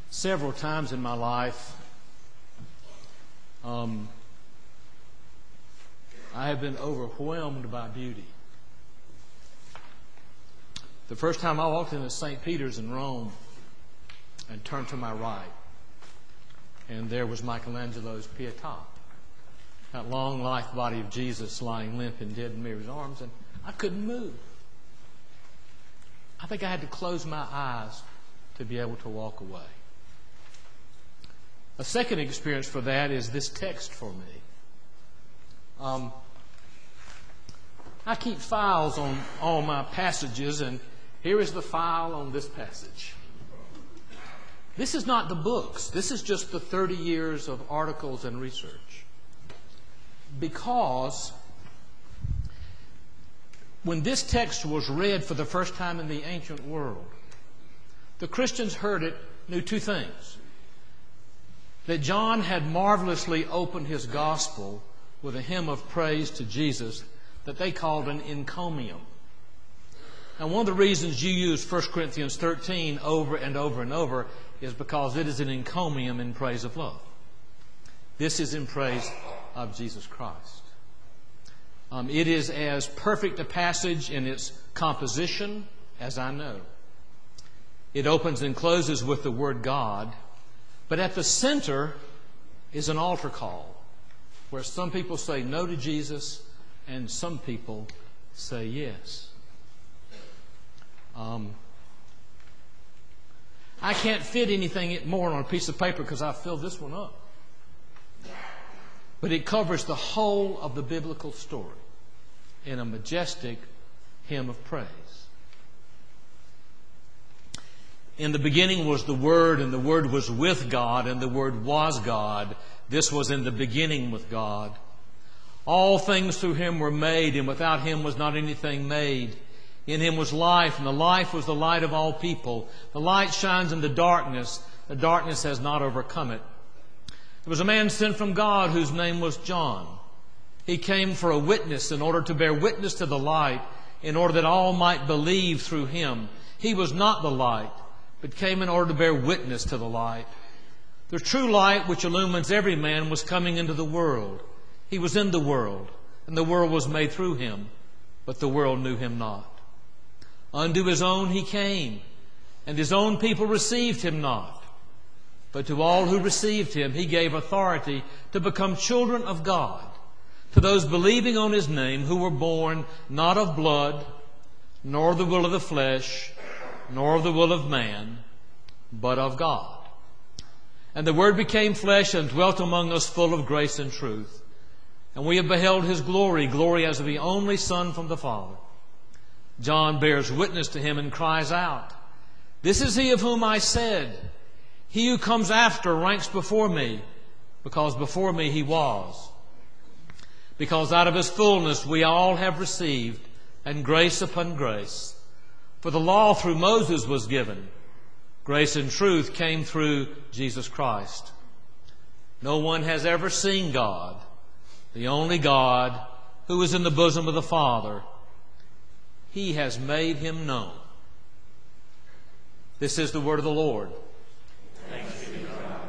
Several times in my life, I have been overwhelmed by beauty. The first time I walked into St. Peter's in Rome and turned to my right, and there was Michelangelo's Pietà, that long life body of Jesus lying limp and dead in Mary's arms, and I couldn't move. I think I had to close my eyes to be able to walk away. A second experience for that is this text for me. I keep files on all my passages, and here is the file on this passage. This is not the books. This is just the 30 years of articles and research. Because when this text was read for the first time in the ancient world, the Christians heard it, knew two things. That John had marvelously opened his gospel with a hymn of praise to Jesus that they called an encomium. Now, one of the reasons you use 1 Corinthians 13 over and over and over is because it is an encomium in praise of love. This is in praise of Jesus Christ. It is as perfect a passage in its composition as I know. It opens and closes with the word God, but at the center is an altar call where some people say no to Jesus and some people say yes. I can't fit anything more on a piece of paper because I filled this one up. But it covers the whole of the biblical story in a majestic hymn of praise. In the beginning was the Word, and the Word was with God, and the Word was God. This was in the beginning with God. All things through Him were made, and without Him was not anything made. In Him was life, and the life was the light of all people. The light shines in the darkness has not overcome it. There was a man sent from God whose name was John. He came for a witness in order to bear witness to the light, in order that all might believe through Him. He was not the light, but came in order to bear witness to the light. The true light which illumines every man was coming into the world. He was in the world, and the world was made through Him, but the world knew Him not. Unto His own He came, and His own people received Him not. But to all who received Him, He gave authority to become children of God, to those believing on His name, who were born not of blood, nor of the will of the flesh, nor of the will of man, but of God. And the Word became flesh and dwelt among us, full of grace and truth. And we have beheld His glory, glory as of the only Son from the Father. John bears witness to Him and cries out, "This is He of whom I said, He who comes after ranks before me, because before me He was. Because out of His fullness we all have received, and grace upon grace. For the law through Moses was given. Grace and truth came through Jesus Christ. No one has ever seen God, the only God who is in the bosom of the Father. He has made Him known." This is the word of the Lord. Thanks be to God.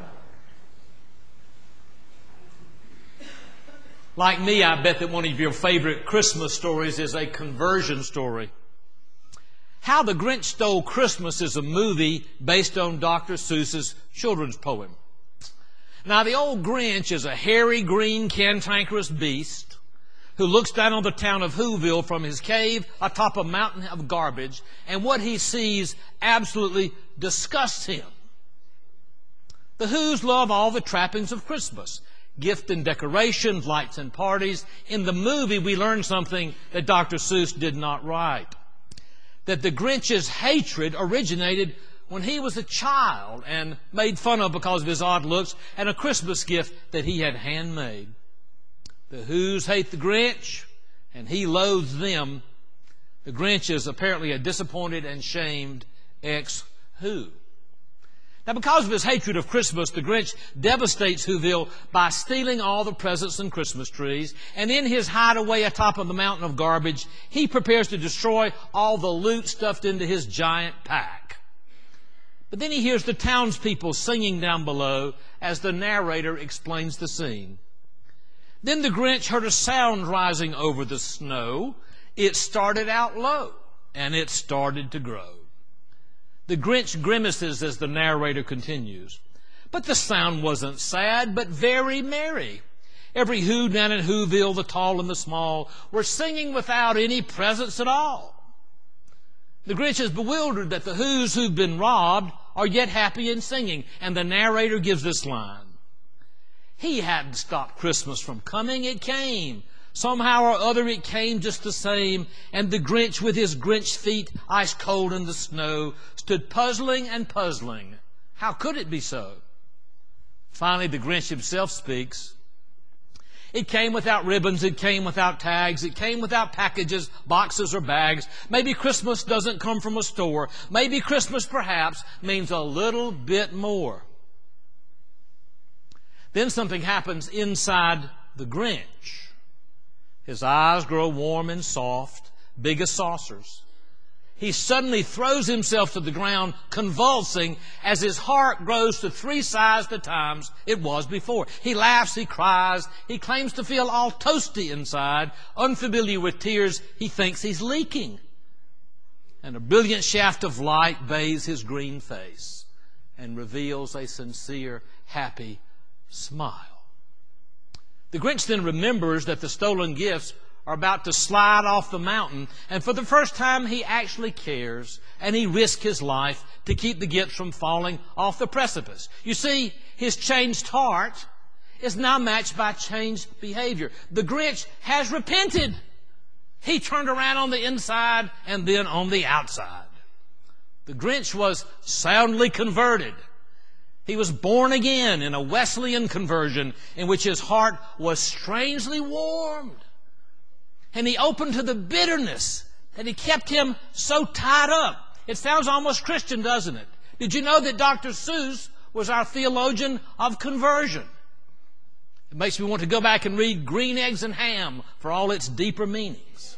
Like me, I bet that one of your favorite Christmas stories is a conversion story. How the Grinch Stole Christmas is a movie based on Dr. Seuss's children's poem. Now, the old Grinch is a hairy, green, cantankerous beast who looks down on the town of Whoville from his cave atop a mountain of garbage, and what he sees absolutely disgusts him. The Whos love all the trappings of Christmas, gift and decorations, lights and parties. In the movie, we learn something that Dr. Seuss did not write. That the Grinch's hatred originated when he was a child and made fun of because of his odd looks and a Christmas gift that he had handmade. The Whos hate the Grinch, and he loathes them. The Grinch is apparently a disappointed and shamed ex-Who. Now, because of his hatred of Christmas, the Grinch devastates Whoville by stealing all the presents and Christmas trees. And in his hideaway atop of the mountain of garbage, he prepares to destroy all the loot stuffed into his giant pack. But then he hears the townspeople singing down below as the narrator explains the scene. Then the Grinch heard a sound rising over the snow. It started out low, and it started to grow. The Grinch grimaces as the narrator continues. But the sound wasn't sad, but very merry. Every who down in Whoville, the tall and the small, were singing without any presents at all. The Grinch is bewildered that the Whos who've been robbed are yet happy and singing, and the narrator gives this line. He hadn't stopped Christmas from coming. It came. Somehow or other it came just the same, and the Grinch with his Grinch feet ice cold in the snow stood puzzling and puzzling. How could it be so? Finally, the Grinch himself speaks. It came without ribbons, it came without tags, it came without packages, boxes, or bags. Maybe Christmas doesn't come from a store. Maybe Christmas, perhaps, means a little bit more. Then something happens inside the Grinch. His eyes grow warm and soft, big as saucers. He suddenly throws himself to the ground, convulsing, as his heart grows to 3 sizes the times it was before. He laughs, he cries, he claims to feel all toasty inside. Unfamiliar with tears, he thinks he's leaking. And a brilliant shaft of light bathes his green face and reveals a sincere, happy smile. The Grinch then remembers that the stolen gifts are about to slide off the mountain, and for the first time he actually cares, and he risks his life to keep the gifts from falling off the precipice. You see, his changed heart is now matched by changed behavior. The Grinch has repented. He turned around on the inside and then on the outside. The Grinch was soundly converted. He was born again in a Wesleyan conversion in which his heart was strangely warmed. And he opened to the bitterness that he kept him so tied up. It sounds almost Christian, doesn't it? Did you know that Dr. Seuss was our theologian of conversion? It makes me want to go back and read Green Eggs and Ham for all its deeper meanings.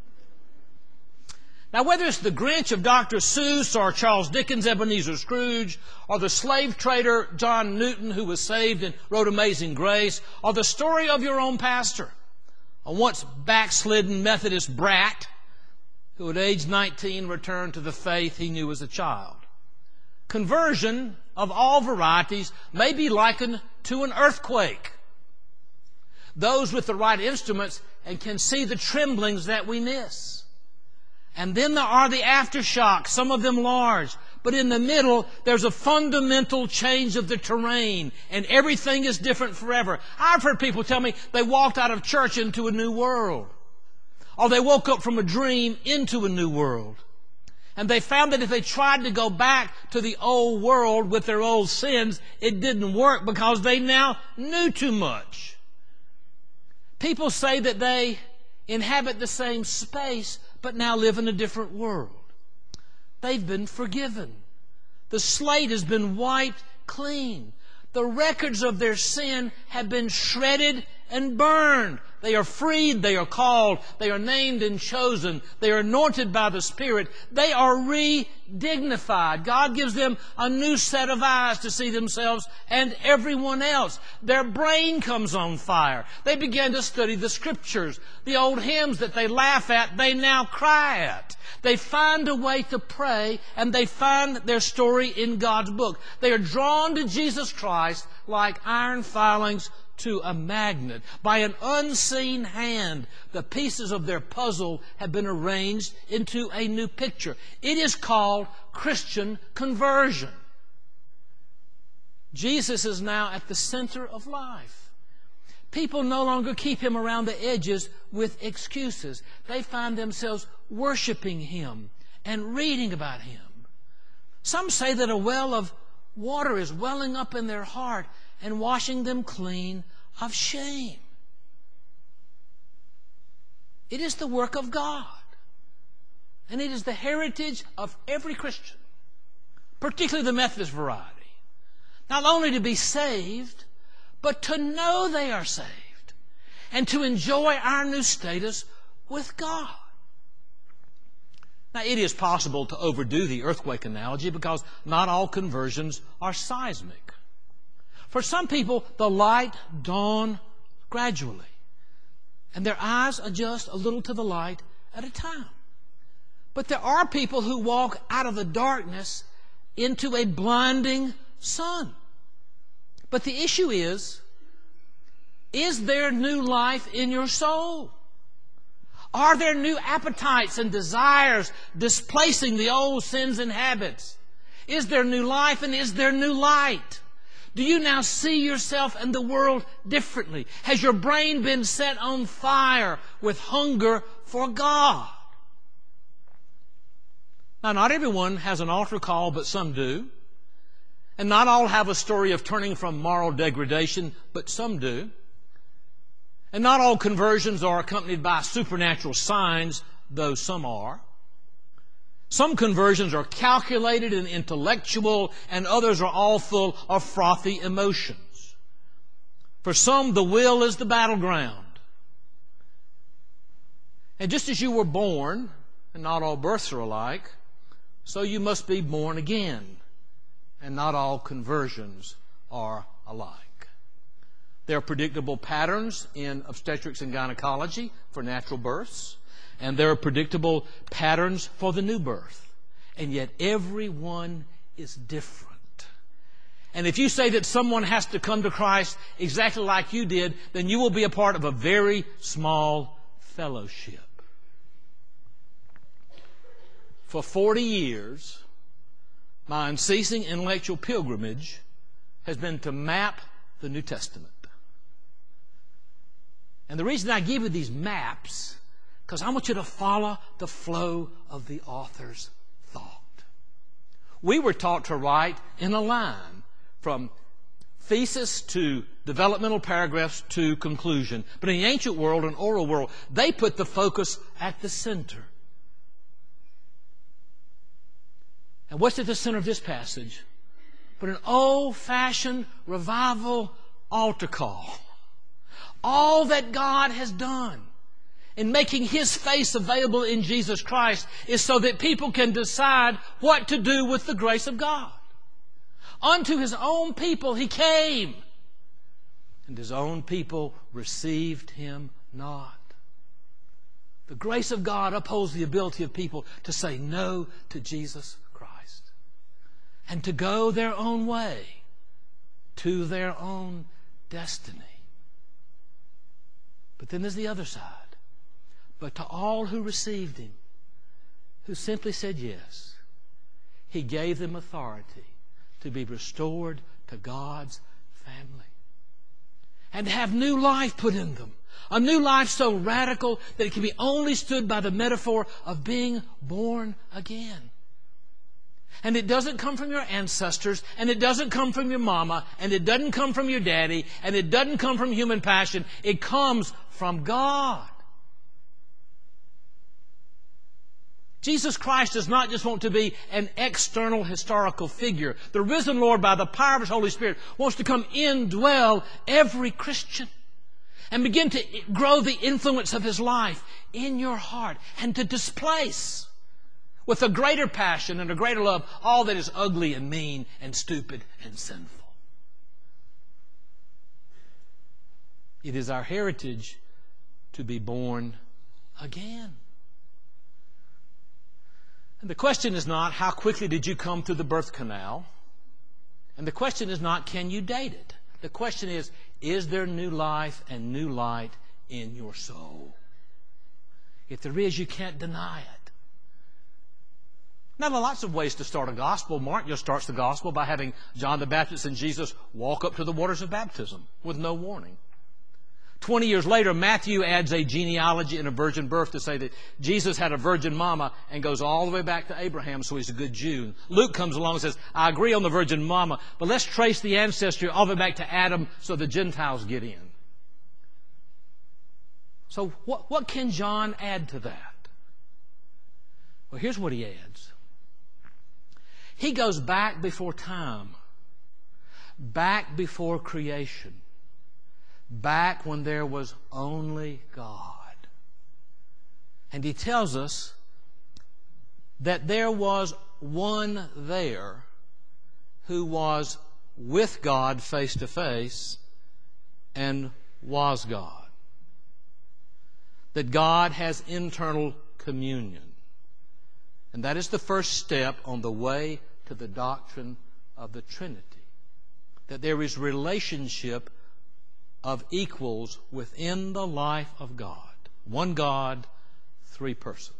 Now, whether it's the Grinch of Dr. Seuss or Charles Dickens' Ebenezer Scrooge or the slave trader John Newton who was saved and wrote Amazing Grace, or the story of your own pastor, a once backslidden Methodist brat who at age 19 returned to the faith he knew as a child. Conversion of all varieties may be likened to an earthquake. Those with the right instruments and can see the tremblings that we miss. And then there are the aftershocks, some of them large. But in the middle, there's a fundamental change of the terrain, and everything is different forever. I've heard people tell me they walked out of church into a new world, or they woke up from a dream into a new world. And they found that if they tried to go back to the old world with their old sins, it didn't work because they now knew too much. People say that they inhabit the same space, but now live in a different world. They've been forgiven. The slate has been wiped clean. The records of their sin have been shredded and burned. They are freed, they are called, they are named and chosen, they are anointed by the Spirit, they are re-dignified. God gives them a new set of eyes to see themselves and everyone else. Their brain comes on fire. They begin to study the Scriptures. The old hymns that they laugh at, they now cry at. They find a way to pray, and they find their story in God's book. They are drawn to Jesus Christ like iron filings to a magnet. By an unseen hand, the pieces of their puzzle have been arranged into a new picture. It is called Christian conversion. Jesus is now at the center of life. People no longer keep Him around the edges with excuses. They find themselves worshiping Him and reading about Him. Some say that a well of water is welling up in their heart and washing them clean of shame. It is the work of God. And it is the heritage of every Christian, particularly the Methodist variety, not only to be saved, but to know they are saved and to enjoy our new status with God. Now, it is possible to overdo the earthquake analogy because not all conversions are seismic. For some people, the light dawns gradually, and their eyes adjust a little to the light at a time. But there are people who walk out of the darkness into a blinding sun. But the issue is there new life in your soul? Are there new appetites and desires displacing the old sins and habits? Is there new life and is there new light? Do you now see yourself and the world differently? Has your brain been set on fire with hunger for God? Now, not everyone has an altar call, but some do. And not all have a story of turning from moral degradation, but some do. And not all conversions are accompanied by supernatural signs, though some are. Some conversions are calculated and intellectual, and others are all full of frothy emotions. For some, the will is the battleground. And just as you were born, and not all births are alike, so you must be born again, and not all conversions are alike. There are predictable patterns in obstetrics and gynecology for natural births, and there are predictable patterns for the new birth. And yet every one is different. And if you say that someone has to come to Christ exactly like you did, then you will be a part of a very small fellowship. For 40 years, my unceasing intellectual pilgrimage has been to map the New Testament. And the reason I give you these maps, because I want you to follow the flow of the author's thought. We were taught to write in a line from thesis to developmental paragraphs to conclusion. But in the ancient world and oral world, they put the focus at the center. And what's at the center of this passage? But an old-fashioned revival altar call. All that God has done in making His face available in Jesus Christ is so that people can decide what to do with the grace of God. Unto His own people He came, and His own people received Him not. The grace of God upholds the ability of people to say no to Jesus Christ and to go their own way to their own destiny. But then there's the other side. But to all who received Him, who simply said yes, He gave them authority to be restored to God's family and have new life put in them. A new life so radical that it can be only stood by the metaphor of being born again. And it doesn't come from your ancestors, and it doesn't come from your mama, and it doesn't come from your daddy, and it doesn't come from human passion. It comes from God. Jesus Christ does not just want to be an external historical figure. The risen Lord, by the power of His Holy Spirit, wants to come indwell every Christian and begin to grow the influence of His life in your heart and to displace with a greater passion and a greater love all that is ugly and mean and stupid and sinful. It is our heritage to be born again. And the question is not, how quickly did you come through the birth canal? And the question is not, can you date it? The question is there new life and new light in your soul? If there is, you can't deny it. Now, there are lots of ways to start a gospel. Mark just starts the gospel by having John the Baptist and Jesus walk up to the waters of baptism with no warning. 20 years later, Matthew adds a genealogy and a virgin birth to say that Jesus had a virgin mama and goes all the way back to Abraham, so he's a good Jew. Luke comes along and says, I agree on the virgin mama, but let's trace the ancestry all the way back to Adam so the Gentiles get in. So what can John add to that? Well, here's what he adds. He goes back before time, back before creation, back when there was only God. And he tells us that there was one there who was with God face to face and was God. That God has internal communion. And that is the first step on the way to the doctrine of the Trinity. That there is relationship of equals within the life of God. One God, three persons.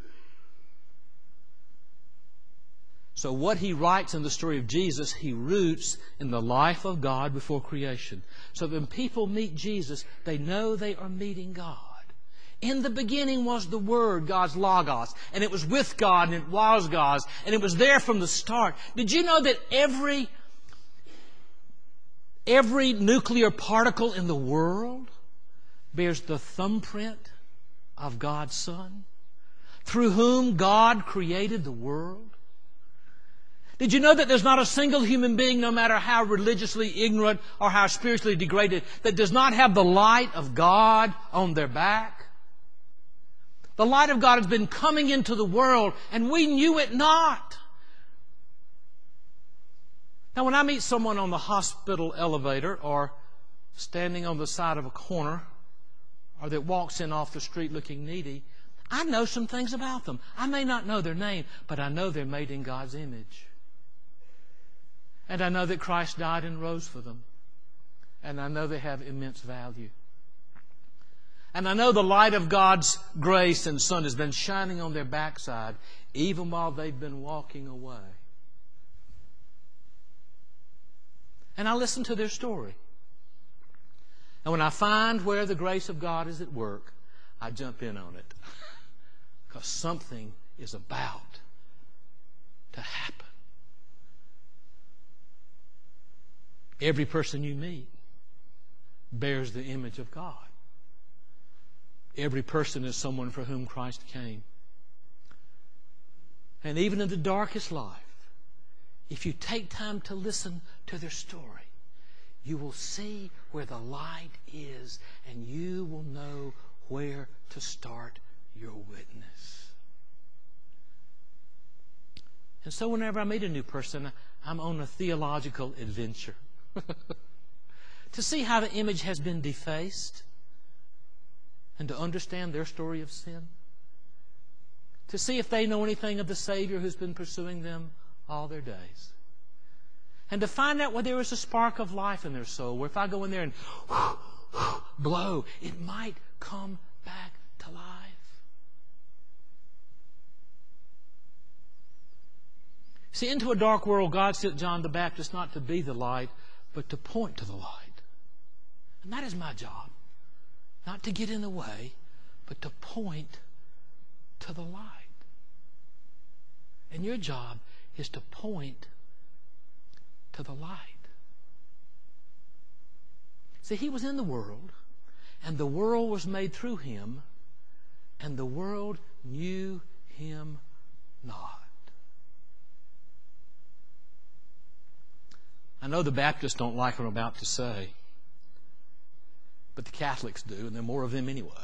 So what he writes in the story of Jesus, he roots in the life of God before creation. So when people meet Jesus, they know they are meeting God. In the beginning was the Word, God's Logos, and it was with God, and it was God's, and it was there from the start. Did you know that every nuclear particle in the world bears the thumbprint of God's Son, through whom God created the world? Did you know that there's not a single human being, no matter how religiously ignorant or how spiritually degraded, that does not have the light of God on their back? The light of God has been coming into the world, and we knew it not. Now, when I meet someone on the hospital elevator or standing on the side of a corner or that walks in off the street looking needy, I know some things about them. I may not know their name, but I know they're made in God's image. And I know that Christ died and rose for them. And I know they have immense value. And I know the light of God's grace and Son has been shining on their backside even while they've been walking away. And I listen to their story. And when I find where the grace of God is at work, I jump in on it. Because something is about to happen. Every person you meet bears the image of God. Every person is someone for whom Christ came. And even in the darkest life, if you take time to listen to their story, you will see where the light is, and you will know where to start your witness. And so whenever I meet a new person, I'm on a theological adventure to see how the image has been defaced and to understand their story of sin, to see if they know anything of the Savior who's been pursuing them all their days, and to find out whether there is a spark of life in their soul, where if I go in there and blow, it might come back to life. See, into a dark world, God sent John the Baptist not to be the light, but to point to the light. And that is my job. Not to get in the way, but to point to the light. And your job is to point to the light. See, He was in the world, and the world was made through Him, and the world knew Him not. I know the Baptists don't like what I'm about to say, but the Catholics do, and there are more of them anyway.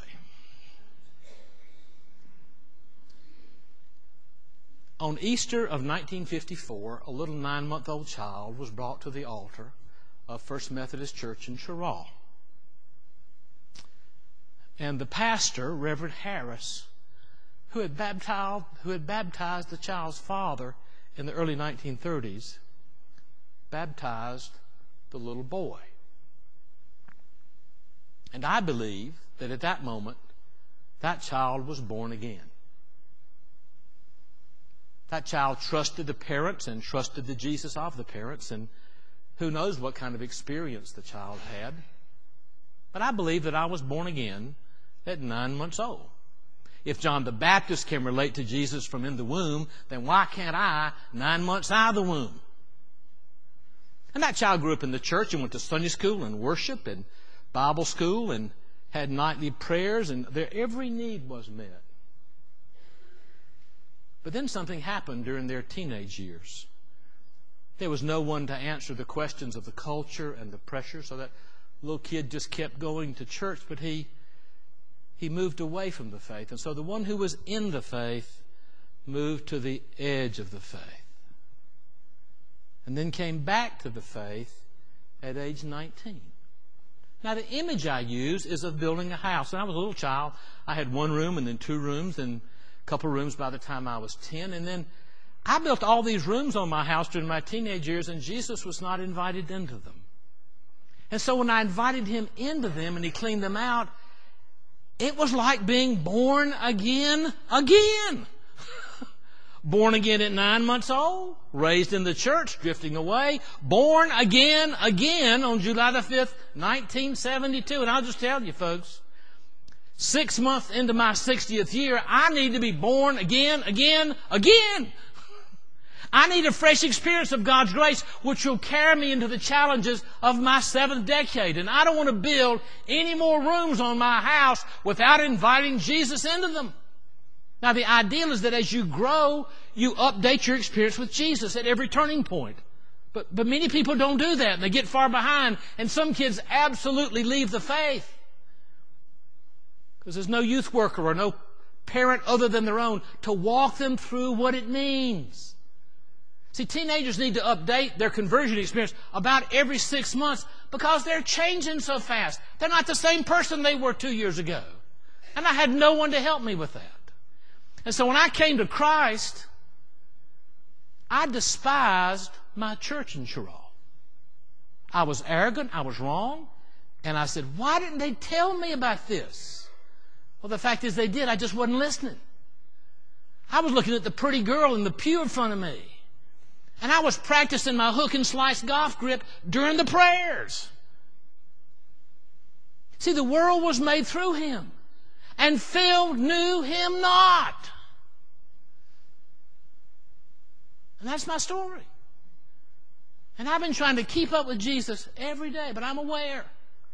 On Easter of 1954, a little 9-month-old child was brought to the altar of First Methodist Church in Cheraw. And the pastor, Reverend Harris, who had baptized the child's father in the early 1930s, baptized the little boy. And I believe that at that moment, that child was born again. That child trusted the parents and trusted the Jesus of the parents, and who knows what kind of experience the child had. But I believe that I was born again at 9 months old. If John the Baptist can relate to Jesus from in the womb, then why can't I 9 months out of the womb? And that child grew up in the church and went to Sunday school and worship and Bible school and had nightly prayers, and their every need was met. But then something happened during their teenage years. There was no one to answer the questions of the culture and the pressure, so that little kid just kept going to church, but he moved away from the faith. And so the one who was in the faith moved to the edge of the faith, and then came back to the faith at age 19. Now, the image I use is of building a house. When I was a little child, I had one room and then two rooms and a couple of rooms by the time I was 10. And then I built all these rooms on my house during my teenage years, and Jesus was not invited into them. And so when I invited him into them and he cleaned them out, it was like being born again. Born again at 9 months old, raised in the church, drifting away, born again on July the 5th, 1972. And I'll just tell you, folks, 6 months into my 60th year, I need to be born again. I need a fresh experience of God's grace, which will carry me into the challenges of my 7th decade. And I don't want to build any more rooms on my house without inviting Jesus into them. Now, the ideal is that as you grow, you update your experience with Jesus at every turning point. But many people don't do that, and they get far behind, and some kids absolutely leave the faith. Because there's no youth worker or no parent other than their own to walk them through what it means. See, teenagers need to update their conversion experience about every 6 months because they're changing so fast. They're not the same person they were 2 years ago. And I had no one to help me with that. And so when I came to Christ, I despised my church in Cheraw. I was arrogant, I was wrong, and I said, why didn't they tell me about this? Well, the fact is they did. I just wasn't listening. I was looking at the pretty girl in the pew in front of me, and I was practicing my hook and slice golf grip during the prayers. See, the world was made through him, and Phil knew him not. And that's my story. And I've been trying to keep up with Jesus every day, but I'm aware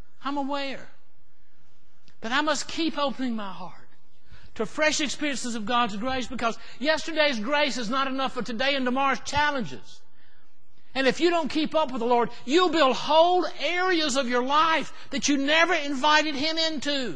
that I must keep opening my heart to fresh experiences of God's grace, because yesterday's grace is not enough for today and tomorrow's challenges. And if you don't keep up with the Lord, you'll build whole areas of your life that you never invited him into.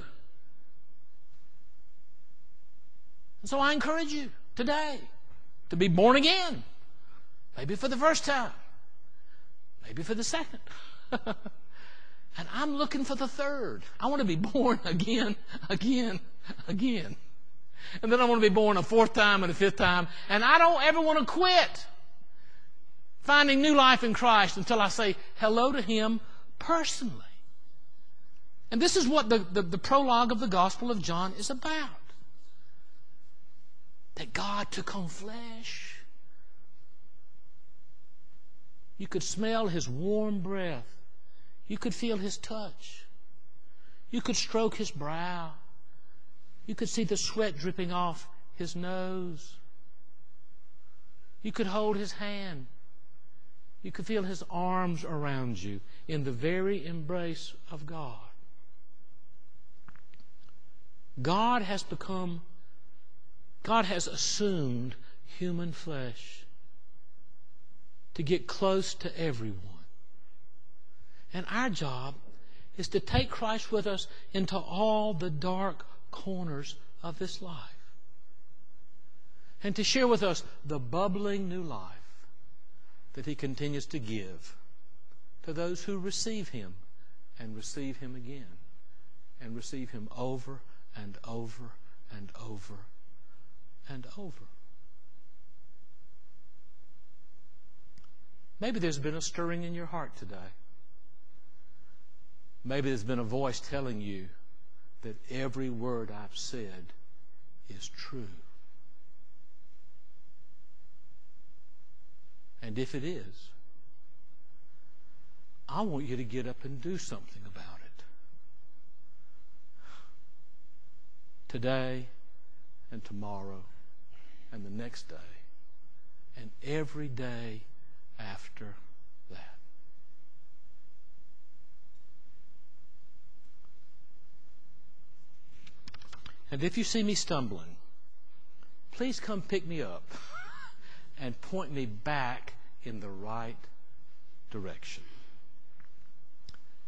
And so I encourage you today to be born again. Maybe for the first time. Maybe for the second. And I'm looking for the third. I want to be born again. And then I want to be born a fourth time and a fifth time. And I don't ever want to quit finding new life in Christ until I say hello to him personally. And this is what the prologue of the Gospel of John is about. That God took on flesh. You could smell his warm breath. You could feel his touch. You could stroke his brow. You could see the sweat dripping off his nose. You could hold his hand. You could feel his arms around you in the very embrace of God. God has assumed human flesh to get close to everyone. And our job is to take Christ with us into all the dark corners of this life. And to share with us the bubbling new life that he continues to give to those who receive him and receive him again and receive him over and over and over and over. Maybe there's been a stirring in your heart today. Maybe there's been a voice telling you that every word I've said is true. And if it is, I want you to get up and do something about it. Today and tomorrow and the next day and every day after that. And if you see me stumbling, please come pick me up and point me back in the right direction.